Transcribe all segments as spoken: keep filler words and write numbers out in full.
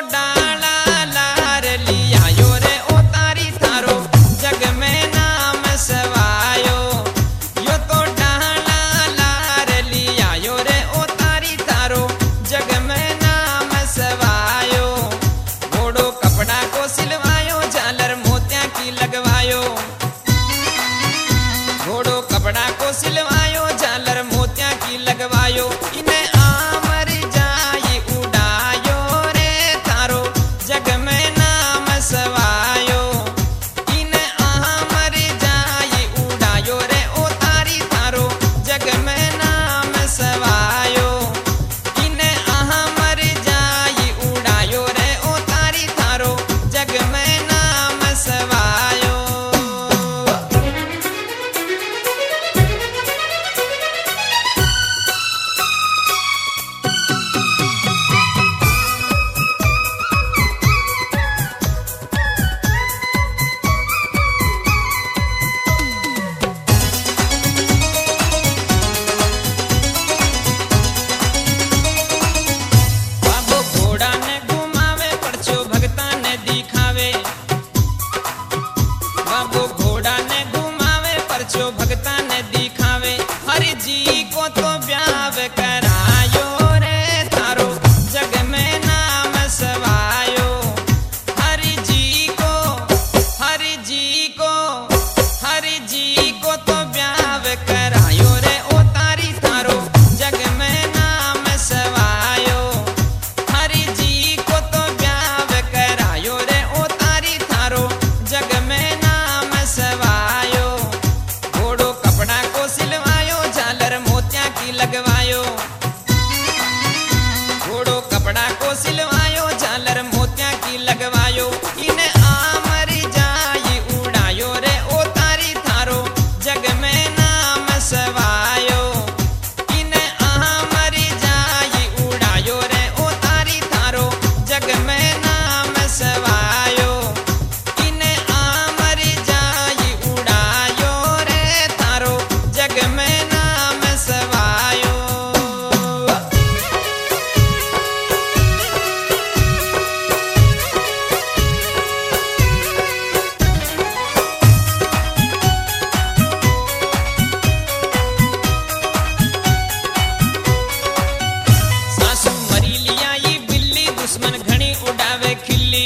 डाला लार लियायो रे ओ तारी थारो जग में नाम सवायो। यो तो डाला लार लियायो रे ओ तारी थारो जग में नाम सवायो। घोड़ो कपड़ा को सिलवायो झालर मोतिया की लगवायो। घोड़ो कपड़ा को सिलवायो झालर मोतिया की लगवायो। इन्हें आमर जाई उड़ायो रे थारो जग में नाम सवायो। इन्हें आमर जाई उड़ायो रे ओ तारी थारो जग में नाम सवायो। इन्हें आमर जाई उड़ायो रे ओ तारी थारो जग में नाम सवायो। बाबो घोड़ा ने घुमावे परचो भगता ने दिखावे। बाबो घोड़ा ने घुमावे परचो भगता ने दिखावे। हरि जी को तो ब्याह करायो रे थारो जग में नाम सवायो। हरि जी को हरि जी को हरि जी को तो ब्याह करायो रे ओ तारी थारो जग में नाम सवायो। हरि जी को तो ब्याह करायो रे ओ तारी थारो जग में नाम सवायो। घोड़ो कपड़ा को सिलवायो झालर मोतिया की लगवायो। घोड़ो कपड़ा को सिलवायो झालर मोतिया की लगवायो। इन्हें आमर जाई उड़ायो रे ओ तारी थारो जग में नाम सवायो। इन्हें आमर जाई उड़ायो रे ओ तारी थारो जग में नाम सवायो। इन्हें आमर जाई उड़ायो रे थारो जग में नाम सवायो। सासू मरी लियाई बिल्ली दुश्मन घणी उड़ावे खिल्ली।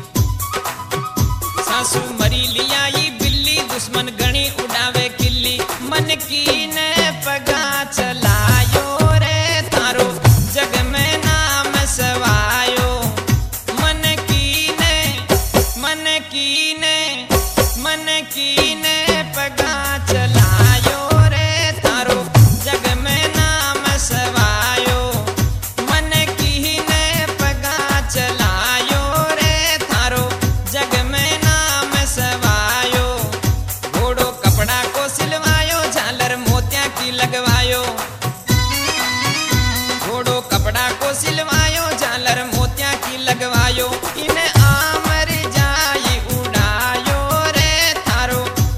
सासू मरी लियाई बिल्ली दुश्मन घणी उड़ावे खिल्ली। मन की ने पगा चलायो रे थारो जग में नाम सवायो। मन की ने मन की ने मन की ने पगा चलायो रे थारो जग में नाम सवायो। मन की ने पगा चलायो रे थारो जग में नाम सवायो। घोड़ो कपड़ा को सिलवायो झालर मोतिया की लगवायो। घोड़ो कपड़ा को सिलवायो झालर मोतिया की लगवायो। इन्हें आमर जाई उड़ायो रे थारो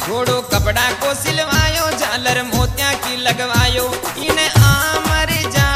घोड़ो कपड़ा को सिलवायो झालर मोतिया की लगवायो इन्हें आमर जा